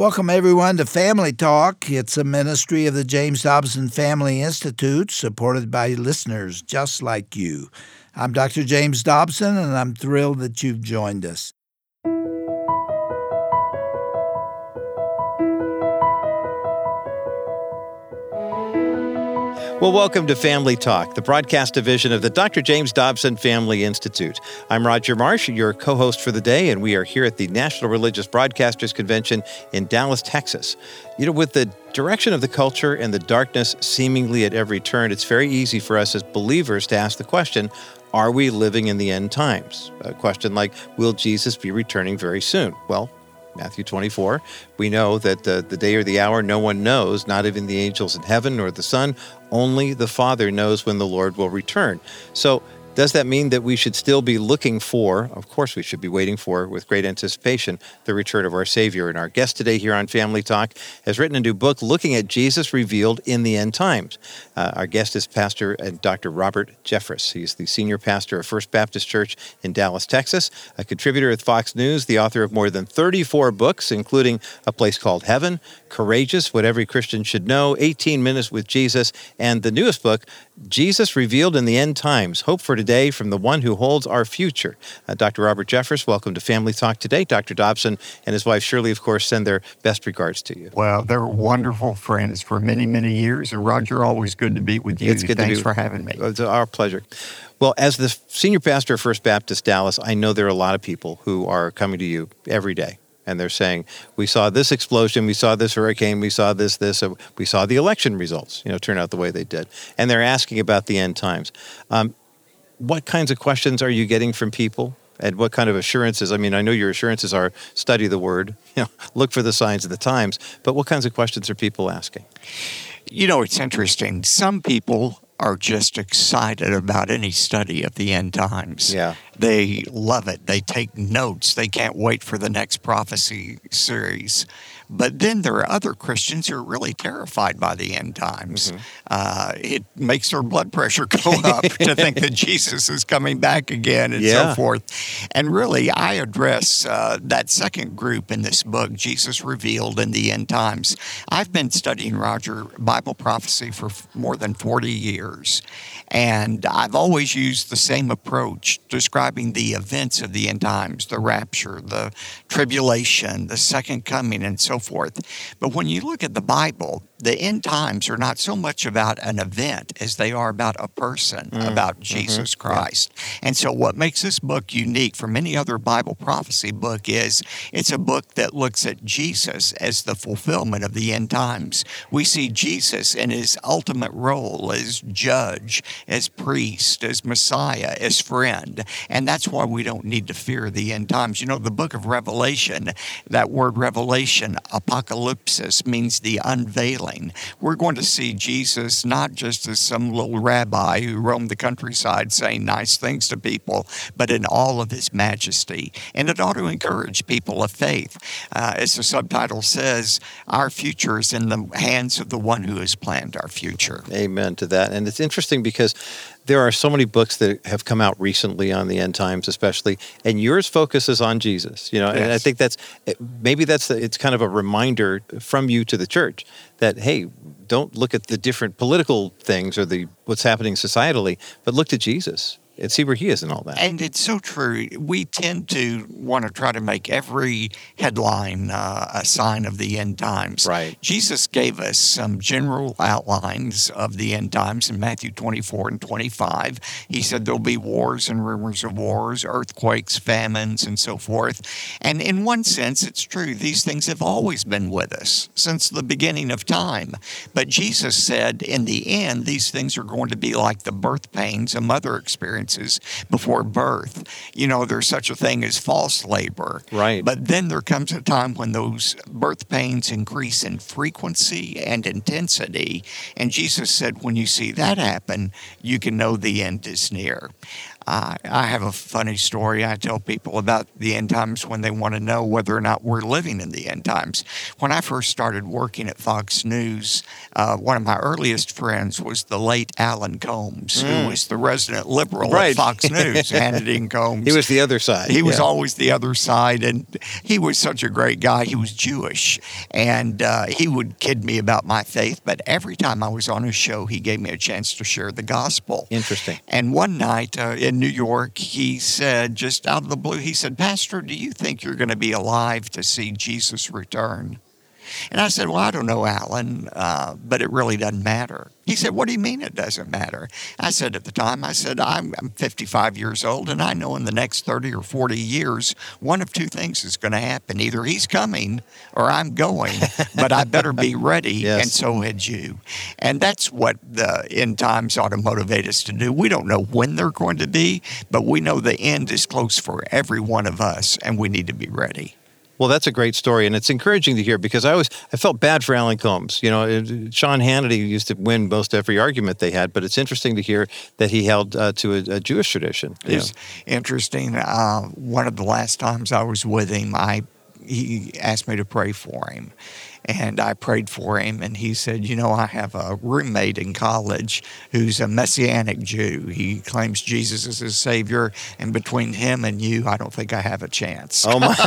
Welcome, everyone, to Family Talk. It's a ministry of the James Dobson Family Institute, supported by listeners just like you. I'm Dr. James Dobson, and I'm thrilled that you've joined us. Well, welcome to Family Talk, the broadcast division of the Dr. James Dobson Family Institute. I'm Roger Marsh, your co-host for the day, and we are here at the National Religious Broadcasters Convention in Dallas, Texas. You know, with the direction of the culture and the darkness seemingly at every turn, it's very easy for us as believers to ask the question, are we living in the end times? A question like, will Jesus be returning very soon? Well, Matthew 24, we know that the day or the hour no one knows, not even the angels in heaven nor the Son, only the Father knows when the Lord will return. So does that mean that we should still be looking for, of course we should be waiting for, with great anticipation, the return of our Savior? And our guest today here on Family Talk has written a new book looking at Jesus revealed in the end times. Our guest is Pastor and Dr. Robert Jeffress. He's the senior pastor of First Baptist Church in Dallas, Texas, a contributor at Fox News, the author of more than 34 books, including A Place Called Heaven, Courageous, What Every Christian Should Know, 18 Minutes with Jesus, and the newest book, Jesus Revealed in the End Times, Hope for Today from the One Who Holds Our Future. Dr. Robert Jeffress, welcome to Family Talk today. Dr. Dobson and his wife Shirley, of course, send their best regards to you. Well, they're wonderful friends for many, many years. And Roger, always good to be with you. It's good Thanks to be for having me. It's our pleasure. Well, as the senior pastor of First Baptist Dallas, I know there are a lot of people who are coming to you every day. And they're saying, we saw this explosion, we saw this hurricane, we saw this, we saw the election results, turn out the way they did. And they're asking about the end times. What kinds of questions are you getting from people? And what kind of assurances? I mean, I know your assurances are study the word, look for the signs of the times, but what kinds of questions are people asking? It's interesting. Some people are just excited about any study of the end times. Yeah. They love it. They take notes. They can't wait for the next prophecy series. But then there are other Christians who are really terrified by the end times. Mm-hmm. It makes their blood pressure go up to think that Jesus is coming back again and so forth. And really, I address that second group in this book, Jesus Revealed in the End Times. I've been studying, Roger, Bible prophecy for more than 40 years. And I've always used the same approach, describing the events of the end times, the rapture, the tribulation, the second coming, and so forth. But when you look at the Bible, the end times are not so much about an event as they are about a person, about Jesus Christ. And so what makes this book unique from any other Bible prophecy book is it's a book that looks at Jesus as the fulfillment of the end times. We see Jesus in his ultimate role as judge, as priest, as Messiah, as friend. And that's why we don't need to fear the end times. The book of Revelation, that word revelation, apocalypsis, means the unveiling. We're going to see Jesus not just as some little rabbi who roamed the countryside saying nice things to people, but in all of his majesty. And it ought to encourage people of faith. As the subtitle says, our future is in the hands of the one who has planned our future. Amen to that. And it's interesting because there are so many books that have come out recently on the end times, especially, and yours focuses on Jesus. And I think it's kind of a reminder from you to the church that, hey, don't look at the different political things or what's happening societally, but look to Jesus and see where he is in all that. And it's so true. We tend to want to try to make every headline a sign of the end times. Right. Jesus gave us some general outlines of the end times in Matthew 24 and 25. He said there'll be wars and rumors of wars, earthquakes, famines, and so forth. And in one sense, it's true. These things have always been with us since the beginning of time. But Jesus said, in the end, these things are going to be like the birth pains a mother experiences before birth. There's such a thing as false labor. Right. But then there comes a time when those birth pains increase in frequency and intensity. And Jesus said, when you see that happen, you can know the end is near. I have a funny story I tell people about the end times when they want to know whether or not we're living in the end times. When I first started working at Fox News, one of my earliest friends was the late Alan Combs, who was the resident liberal at Fox News, Hannity and Combs. He was the other side. He was always the other side, and he was such a great guy. He was Jewish, and he would kid me about my faith, but every time I was on his show, he gave me a chance to share the gospel. Interesting. And one night in New York, he said, just out of the blue, he said, "Pastor, do you think you're going to be alive to see Jesus return?" And I said, "Well, I don't know, Alan, but it really doesn't matter." He said, "What do you mean it doesn't matter?" I said at the time, I'm 55 years old, and I know in the next 30 or 40 years, one of two things is going to happen. Either he's coming or I'm going, but I better be ready, Yes. and so had you. And that's what the end times ought to motivate us to do. We don't know when they're going to be, but we know the end is close for every one of us, and we need to be ready. Well, that's a great story, and it's encouraging to hear because I felt bad for Alan Combs. You know, Sean Hannity used to win most every argument they had, but it's interesting to hear that he held to a Jewish tradition. It's interesting. One of the last times I was with him, he asked me to pray for him. And I prayed for him, and he said, "You know, I have a roommate in college who's a Messianic Jew. He claims Jesus is his Savior, and between him and you, I don't think I have a chance." Oh, my.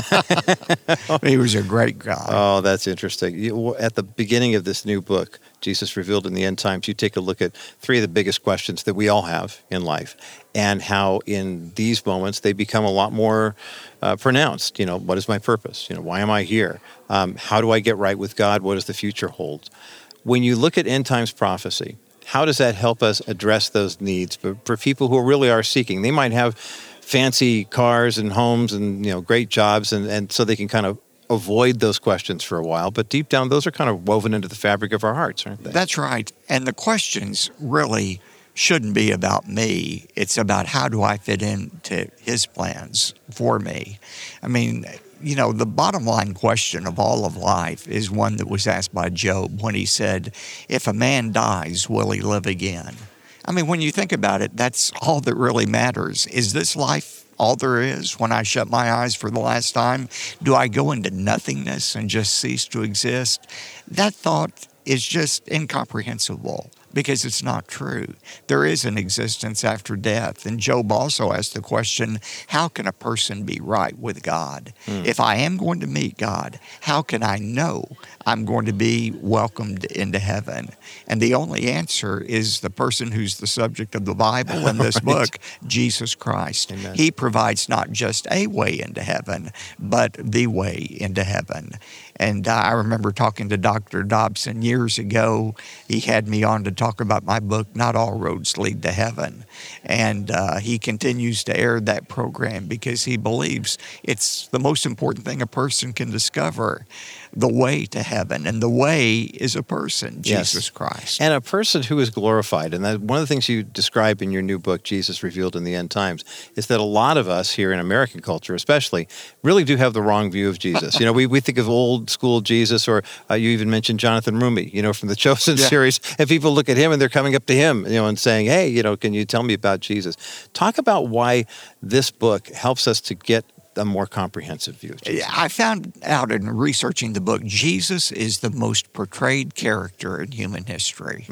He was a great guy. Oh, that's interesting. At the beginning of this new book, Jesus Revealed in the End Times, you take a look at three of the biggest questions that we all have in life and how in these moments they become a lot more pronounced. You know, what is my purpose? You know, why am I here? How do I get right with God? What does the future hold? When you look at end times prophecy, how does that help us address those needs for people who really are seeking? They might have fancy cars and homes and, you know, great jobs, and so they can kind of avoid those questions for a while, but deep down, those are kind of woven into the fabric of our hearts, aren't they? That's right. And the questions really shouldn't be about me. It's about how do I fit into his plans for me. I mean, you know, the bottom line question of all of life is one that was asked by Job when he said, "If a man dies, will he live again?" I mean, when you think about it, that's all that really matters. Is this life all there is? When I shut my eyes for the last time, do I go into nothingness and just cease to exist? That thought is just incomprehensible because it's not true. There is an existence after death. And Job also asked the question, how can a person be right with God? If I am going to meet God, how can I know I'm going to be welcomed into heaven? And the only answer is the person who's the subject of the Bible in this book, Jesus Christ. Amen. He provides not just a way into heaven, but the way into heaven. And I remember talking to Dr. Dobson years ago. He had me on to talk about my book, Not All Roads Lead to Heaven. And he continues to air that program because he believes it's the most important thing a person can discover, the way to heaven. And the way is a person, Yes. Jesus Christ. And a person who is glorified. And that, one of the things you describe in your new book, Jesus Revealed in the End Times, is that a lot of us here in American culture especially really do have the wrong view of Jesus. You know, we think of old school Jesus, or you even mentioned Jonathan Rumi, you know, from the Chosen series, and people look at him and they're coming up to him, you know, and saying, "Hey, you know, can you tell me about Jesus?" Talk about why this book helps us to get a more comprehensive view of Jesus. I found out in researching the book, Jesus is the most portrayed character in human history.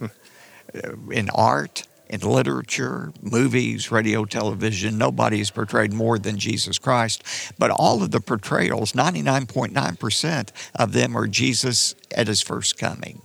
In art, in literature, movies, radio, television, nobody is portrayed more than Jesus Christ. But all of the portrayals, 99.9% of them are Jesus at his first coming.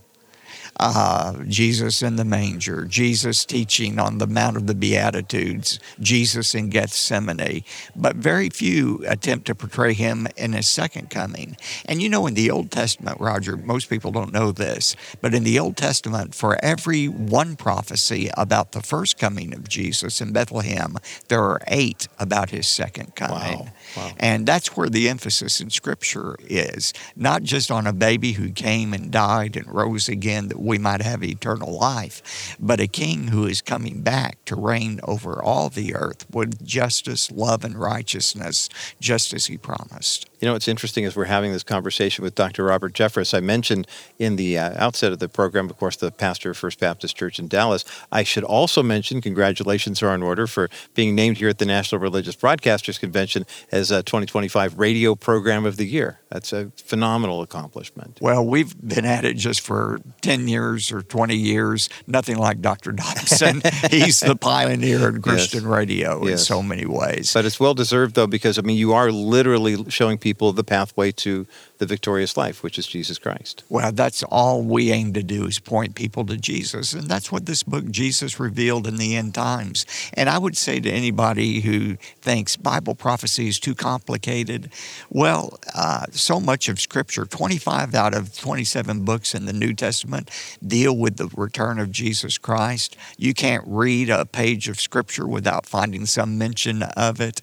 Jesus in the manger, Jesus teaching on the Mount of the Beatitudes, Jesus in Gethsemane. But very few attempt to portray him in his second coming. And you know, in the Old Testament, Roger, most people don't know this, but in the Old Testament, for every one prophecy about the first coming of Jesus in Bethlehem, there are 8 about his second coming. Wow. And that's where the emphasis in Scripture is, not just on a baby who came and died and rose again that we might have eternal life, but a king who is coming back to reign over all the earth with justice, love, and righteousness, just as he promised. You know, what's interesting is we're having this conversation with Dr. Robert Jeffress. I mentioned in the outset of the program, of course, the pastor of First Baptist Church in Dallas. I should also mention, congratulations are in order for being named here at the National Religious Broadcasters Convention as a 2025 Radio Program of the Year. That's a phenomenal accomplishment. Well, we've been at it just for 10 years or 20 years. Nothing like Dr. Dobson. He's the pioneer in Christian radio in so many ways. But it's well-deserved, though, because, I mean, you are literally showing people the pathway to the victorious life, which is Jesus Christ. Well, that's all we aim to do, is point people to Jesus. And that's what this book, Jesus Revealed in the End Times. And I would say to anybody who thinks Bible prophecy is too complicated, well, so much of Scripture, 25 out of 27 books in the New Testament, deal with the return of Jesus Christ. You can't read a page of Scripture without finding some mention of it.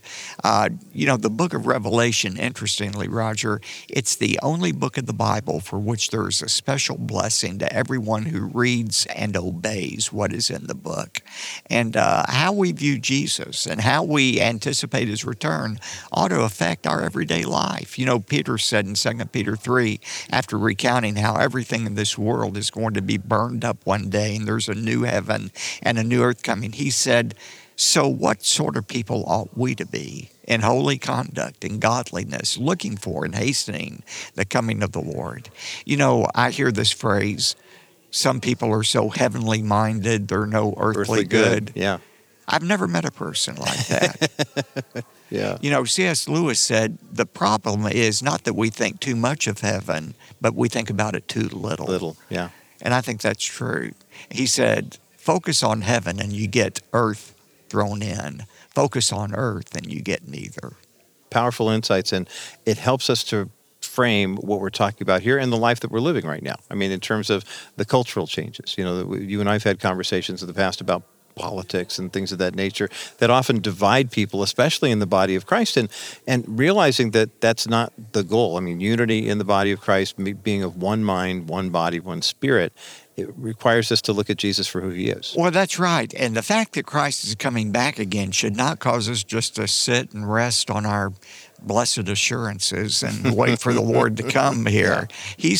The book of Revelation, interestingly, Roger, it's the only book of the Bible for which there is a special blessing to everyone who reads and obeys what is in the book. And how we view Jesus and how we anticipate his return ought to affect our everyday life. You know, Peter said in 2 Peter 3, after recounting how everything in this world is going to be burned up one day and there's a new heaven and a new earth coming, he said, so what sort of people ought we to be in holy conduct and godliness, looking for and hastening the coming of the Lord? You know, I hear this phrase, some people are so heavenly minded, they're no earthly good. Yeah. I've never met a person like that. Yeah. You know, C.S. Lewis said, the problem is not that we think too much of heaven, but we think about it too little. Little, yeah. And I think that's true. He said, focus on heaven and you get earth thrown in. Focus on earth and you get neither. Powerful insights, and it helps us to frame what we're talking about here and the life that we're living right now. I mean, in terms of the cultural changes. You know, you and I have had conversations in the past about politics and things of that nature that often divide people, especially in the body of Christ, and realizing that that's not the goal. I mean, unity in the body of Christ, being of one mind, one body, one spirit, it requires us to look at Jesus for who he is. Well, that's right. And the fact that Christ is coming back again should not cause us just to sit and rest on our blessed assurances and wait for the Lord to come here. He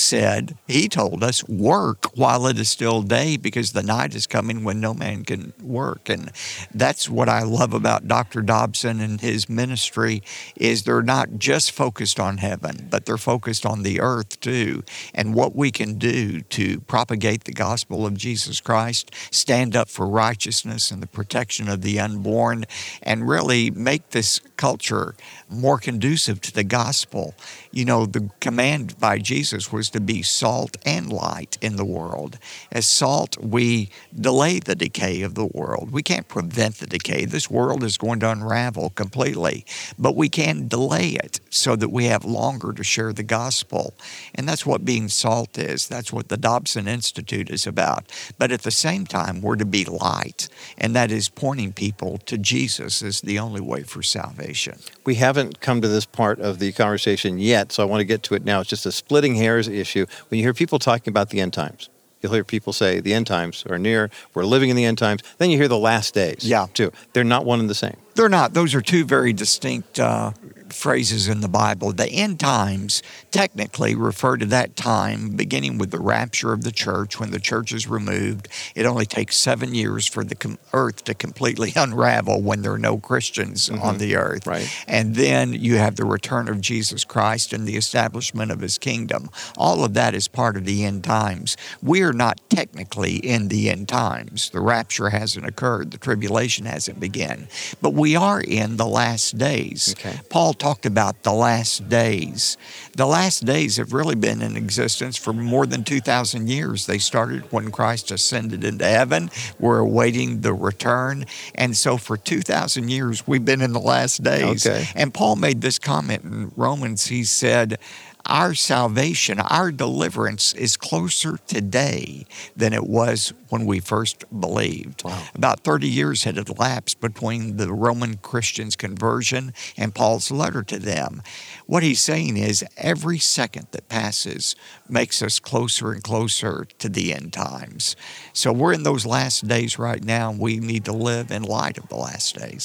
told us, work while it is still day, because the night is coming when no man can work. And that's what I love about Dr. Dobson and his ministry, is they're not just focused on heaven, but they're focused on the earth too, and what we can do to propagate the gospel of Jesus Christ, stand up for righteousness and the protection of the unborn, and really make this culture more conducive to the gospel. You know, the command by Jesus was to be salt and light in the world. As salt, we delay the decay of the world. We can't prevent the decay. This world is going to unravel completely, but we can delay it so that we have longer to share the gospel. And that's what being salt is. That's what the Dobson Institute is about. But at the same time, we're to be light, and that is pointing people to Jesus as the only way for salvation. We haven't come to this part of the conversation yet, so I want to get to it now. It's just a splitting hairs issue. When you hear people talking about the end times, you'll hear people say the end times are near, we're living in the end times. Then you hear the last days, too. They're not one and the same. They're not. Those are two very distinct phrases in the Bible. The end times technically refer to that time beginning with the rapture of the church, when the church is removed. It only takes 7 years for the earth to completely unravel when there are no Christians on the earth. Right. And then you have the return of Jesus Christ and the establishment of his kingdom. All of that is part of the end times. We are not technically in the end times. The rapture hasn't occurred. The tribulation hasn't begun. But we are in the last days. Okay. Paul talked about the last days. The last days have really been in existence for more than 2,000 years. They started when Christ ascended into heaven. We're awaiting the return. And so for 2,000 years, we've been in the last days. Okay. And Paul made this comment in Romans. He said, our salvation, our deliverance is closer today than it was when we first believed. Wow. About 30 years had elapsed between the Roman Christians' conversion and Paul's letter to them. What he's saying is every second that passes makes us closer and closer to the end times. So we're in those last days right now, and we need to live in light of the last days.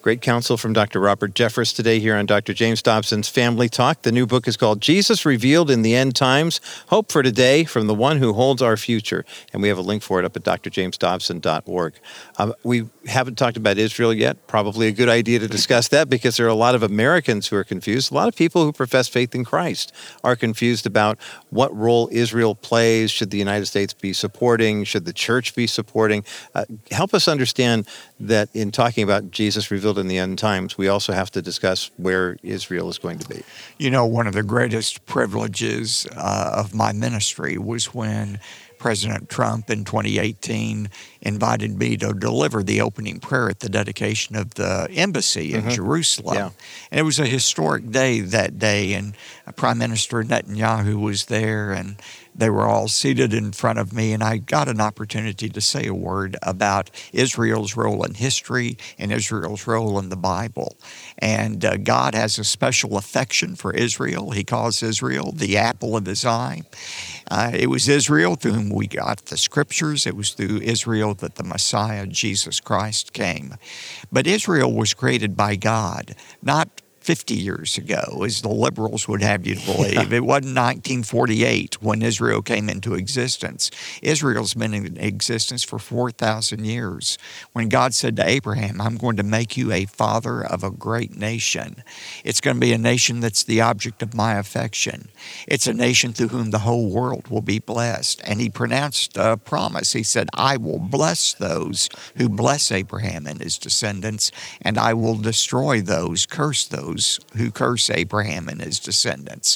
Great counsel from Dr. Robert Jeffress today here on Dr. James Dobson's Family Talk. The new book is called Jesus Revealed in the End Times, Hope for Today from the One Who Holds Our Future. And we have a link for it up at drjamesdobson.org. We haven't talked about Israel yet. Probably a good idea to discuss that because there are a lot of Americans who are confused. A lot of people who profess faith in Christ are confused about what role Israel plays. Should the United States be supporting? Should the church be supporting? Help us understand that in talking about Jesus Revealed in the End Times, we also have to discuss where Israel is going to be. You know, one of the greatest privileges of my ministry was when President Trump in 2018 invited me to deliver the opening prayer at the dedication of the embassy in Jerusalem. Yeah. And it was a historic day that day, and Prime Minister Netanyahu was there, and they were all seated in front of me, and I got an opportunity to say a word about Israel's role in history and Israel's role in the Bible. And God has a special affection for Israel. He calls Israel the apple of his eye. It was Israel through whom we got the scriptures. It was through Israel that the Messiah, Jesus Christ, came. But Israel was created by God, not 50 years ago, as the liberals would have you to believe. It wasn't 1948 when Israel came into existence. Israel's been in existence for 4,000 years. When God said to Abraham, I'm going to make you a father of a great nation. It's going to be a nation that's the object of my affection. It's a nation through whom the whole world will be blessed. And he pronounced a promise. He said, I will bless those who bless Abraham and his descendants, and I will destroy those, curse those who curse Abraham and his descendants.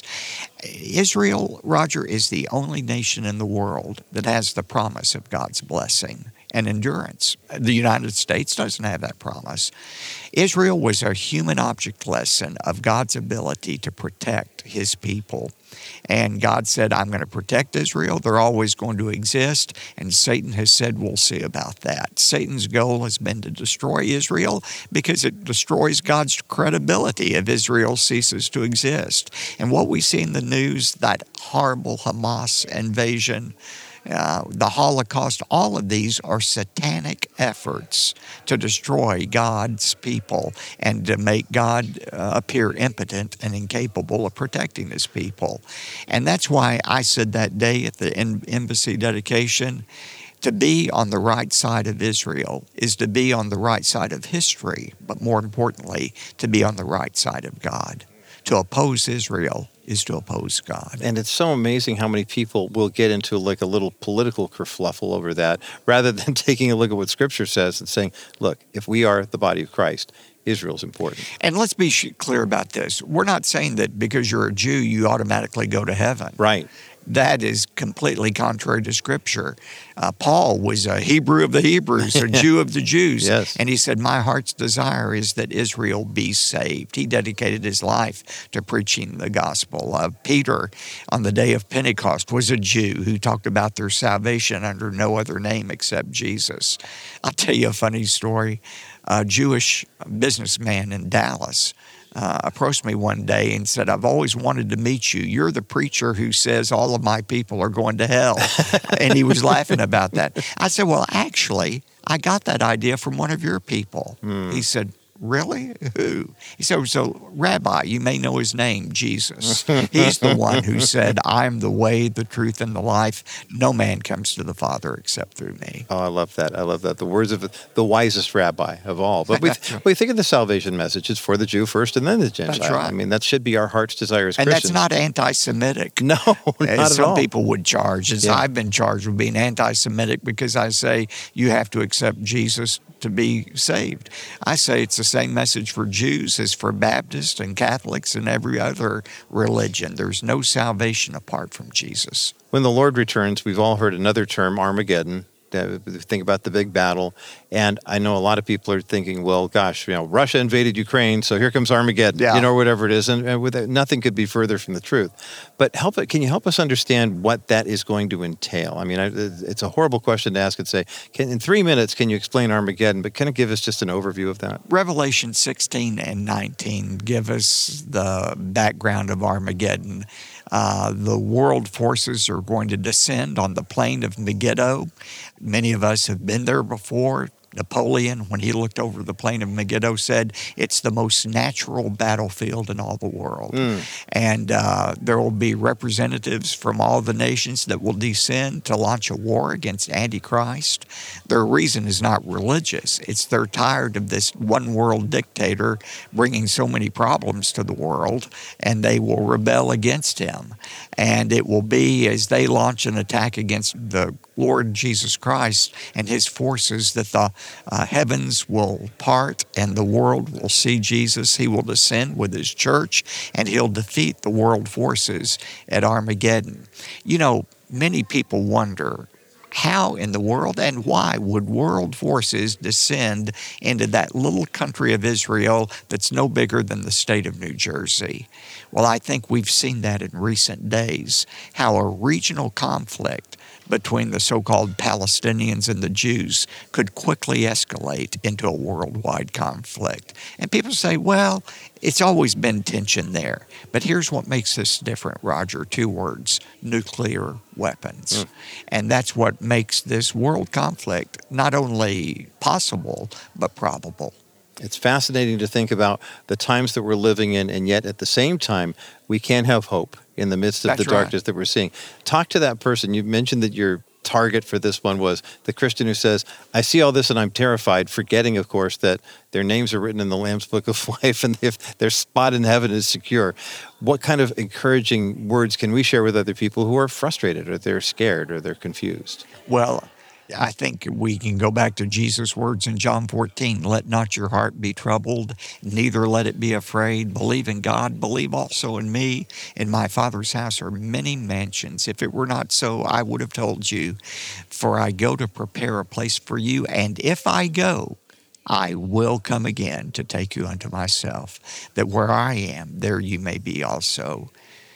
Israel, Roger, is the only nation in the world that has the promise of God's blessing and endurance. The United States doesn't have that promise. Israel was a human object lesson of God's ability to protect his people. And God said, I'm going to protect Israel. They're always going to exist. And Satan has said, we'll see about that. Satan's goal has been to destroy Israel because it destroys God's credibility if Israel ceases to exist. And what we see in the news, that horrible Hamas invasion, the Holocaust, all of these are satanic efforts to destroy God's people and to make God appear impotent and incapable of protecting his people. And that's why I said that day at the embassy dedication, to be on the right side of Israel is to be on the right side of history, but more importantly, to be on the right side of God. To oppose Israel is to oppose God. And it's so amazing how many people will get into like a little political kerfluffle over that rather than taking a look at what Scripture says and saying, look, if we are the body of Christ, Israel's important. And let's be clear about this. We're not saying that because you're a Jew, you automatically go to heaven. Right. That is completely contrary to Scripture. Paul was a Hebrew of the Hebrews, a Jew of the Jews. Yes. And he said, my heart's desire is that Israel be saved. He dedicated his life to preaching the gospel. Peter, on the day of Pentecost, was a Jew who talked about their salvation under no other name except Jesus. I'll tell you a funny story. A Jewish businessman in Dallas approached me one day and said, I've always wanted to meet you. You're the preacher who says all of my people are going to hell. And he was laughing about that. I said, well, actually, I got that idea from one of your people. He said, really? Who? He said, so Rabbi, you may know his name, Jesus. He's the one who said, I'm the way, the truth, and the life. No man comes to the Father except through me. Oh, I love that. I love that. The words of the wisest rabbi of all. But we think of the salvation message. It's for the Jew first and then the Gentile. That's right. I mean, that should be our heart's desire as and Christians. And that's not anti-Semitic. No, not at all. Some people would charge, as I've been charged with being anti-Semitic because I say you have to accept Jesus to be saved. I say it's the same message for Jews as for Baptists and Catholics and every other religion. There's no salvation apart from Jesus. When the Lord returns, we've all heard another term, Armageddon. Think about the big battle. And I know a lot of people are thinking, well, gosh, Russia invaded Ukraine, so here comes Armageddon, whatever it is. And with it, nothing could be further from the truth. But can you help us understand what that is going to entail? I mean, it's a horrible question to ask and say, in 3 minutes, can you explain Armageddon? But kind of give us just an overview of that. Revelation 16 and 19 give us the background of Armageddon. The world forces are going to descend on the plain of Megiddo. Many of us have been there before. Napoleon, when he looked over the plain of Megiddo, said it's the most natural battlefield in all the world. And there will be representatives from all the nations that will descend to launch a war against Antichrist. Their reason is not religious. It's they're tired of this one world dictator bringing so many problems to the world, and they will rebel against him. And it will be as they launch an attack against the Lord Jesus Christ and his forces that the heavens will part and the world will see Jesus. He will descend with his church and he'll defeat the world forces at Armageddon. You know, many people wonder, how in the world and why would world forces descend into that little country of Israel that's no bigger than the state of New Jersey? Well, I think we've seen that in recent days, how a regional conflict between the so-called Palestinians and the Jews could quickly escalate into a worldwide conflict. And people say, well, it's always been tension there. But here's what makes this different, Roger. 2 words: nuclear weapons. And that's what makes this world conflict not only possible, but probable. It's fascinating to think about the times that we're living in, and yet at the same time, we can have hope in the midst of the darkness that we're seeing. Talk to that person. You mentioned that your target for this one was the Christian who says, I see all this and I'm terrified, forgetting, of course, that their names are written in the Lamb's Book of Life and if their spot in heaven is secure. What kind of encouraging words can we share with other people who are frustrated or they're scared or they're confused? Well, I think we can go back to Jesus' words in John 14. Let not your heart be troubled, neither let it be afraid. Believe in God, believe also in me. In my Father's house are many mansions. If it were not so, I would have told you. For I go to prepare a place for you, and if I go, I will come again to take you unto myself, that where I am, there you may be also.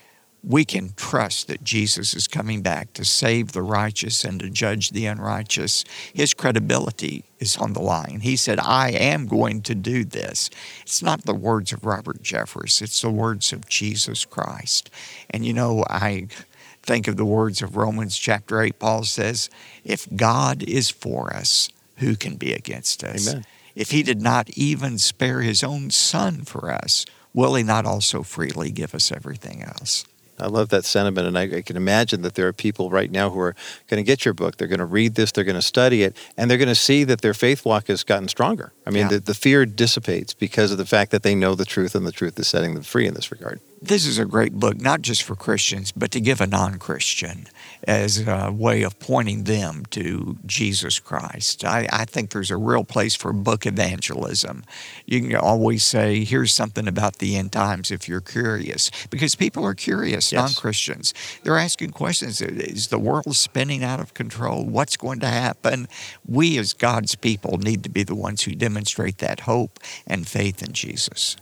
We can trust that Jesus is coming back to save the righteous and to judge the unrighteous. His credibility is on the line. He said, I am going to do this. It's not the words of Robert Jeffress. It's the words of Jesus Christ. And you know, I think of the words of Romans chapter 8. Paul says, if God is for us, who can be against us? Amen. If he did not even spare his own son for us, will he not also freely give us everything else? I love that sentiment, and I can imagine that there are people right now who are going to get your book. They're going to read this, they're going to study it, and they're going to see that their faith walk has gotten stronger. I mean, the fear dissipates because of the fact that they know the truth, and the truth is setting them free in this regard. This is a great book, not just for Christians, but to give a non-Christian as a way of pointing them to Jesus Christ. I think there's a real place for book evangelism. You can always say, here's something about the end times if you're curious, because people are curious, non-Christians. They're asking questions. Is the world spinning out of control? What's going to happen? We as God's people need to be the ones who demonstrate that hope and faith in Jesus.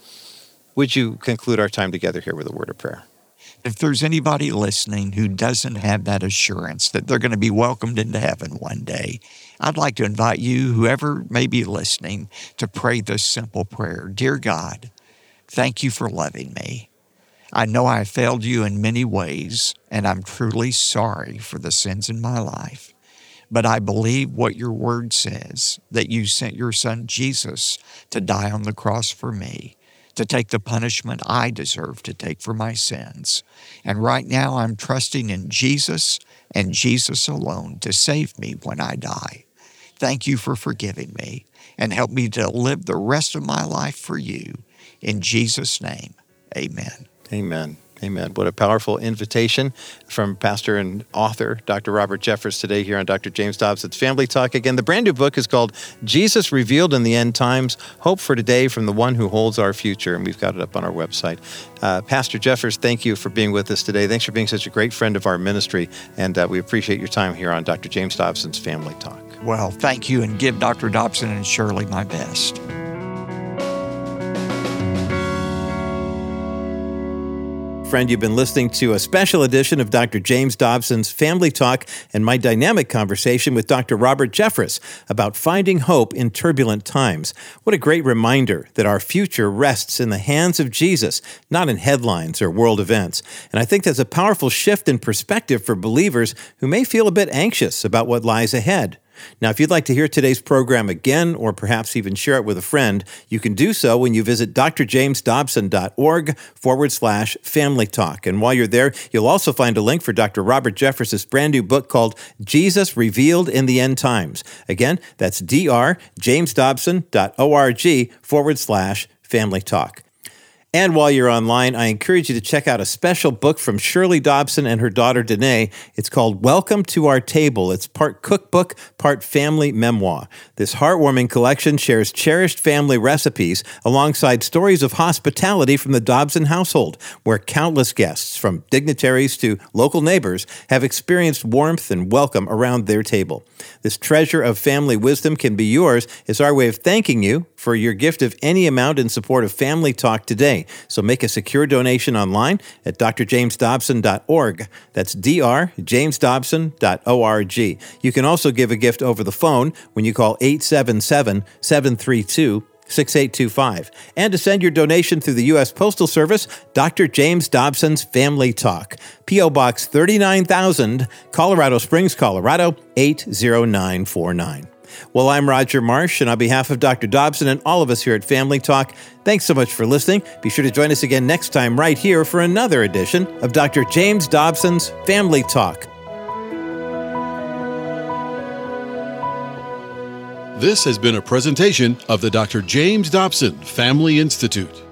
Would you conclude our time together here with a word of prayer? If there's anybody listening who doesn't have that assurance that they're going to be welcomed into heaven one day, I'd like to invite you, whoever may be listening, to pray this simple prayer. Dear God, thank you for loving me. I know I failed you in many ways, and I'm truly sorry for the sins in my life. But I believe what your word says, that you sent your son Jesus to die on the cross for me, to take the punishment I deserve to take for my sins. And right now I'm trusting in Jesus and Jesus alone to save me when I die. Thank you for forgiving me and help me to live the rest of my life for you. In Jesus' name, amen. Amen. Amen. What a powerful invitation from pastor and author Dr. Robert Jeffress today here on Dr. James Dobson's Family Talk. Again, the brand new book is called Jesus Revealed in the End Times, Hope for Today from the One Who Holds Our Future, and we've got it up on our website. Pastor Jeffress, thank you for being with us today. Thanks for being such a great friend of our ministry, and we appreciate your time here on Dr. James Dobson's Family Talk. Well, thank you, and give Dr. Dobson and Shirley my best. Friend, you've been listening to a special edition of Dr. James Dobson's Family Talk and my dynamic conversation with Dr. Robert Jeffress about finding hope in turbulent times. What a great reminder that our future rests in the hands of Jesus, not in headlines or world events. And I think that's a powerful shift in perspective for believers who may feel a bit anxious about what lies ahead. Now, if you'd like to hear today's program again, or perhaps even share it with a friend, you can do so when you visit drjamesdobson.org/family talk. And while you're there, you'll also find a link for Dr. Robert Jeffress' brand new book called Jesus Revealed in the End Times. Again, that's drjamesdobson.org/family talk. And while you're online, I encourage you to check out a special book from Shirley Dobson and her daughter, Danae. It's called Welcome to Our Table. It's part cookbook, part family memoir. This heartwarming collection shares cherished family recipes alongside stories of hospitality from the Dobson household, where countless guests, from dignitaries to local neighbors, have experienced warmth and welcome around their table. This treasure of family wisdom can be yours as our way of thanking you for your gift of any amount in support of Family Talk today. So make a secure donation online at drjamesdobson.org. That's drjamesdobson.org. You can also give a gift over the phone when you call 877-732-6825. And to send your donation through the U.S. Postal Service, Dr. James Dobson's Family Talk. P.O. Box 39,000, Colorado Springs, Colorado 80949. Well, I'm Roger Marsh, and on behalf of Dr. Dobson and all of us here at Family Talk, thanks so much for listening. Be sure to join us again next time right here for another edition of Dr. James Dobson's Family Talk. This has been a presentation of the Dr. James Dobson Family Institute.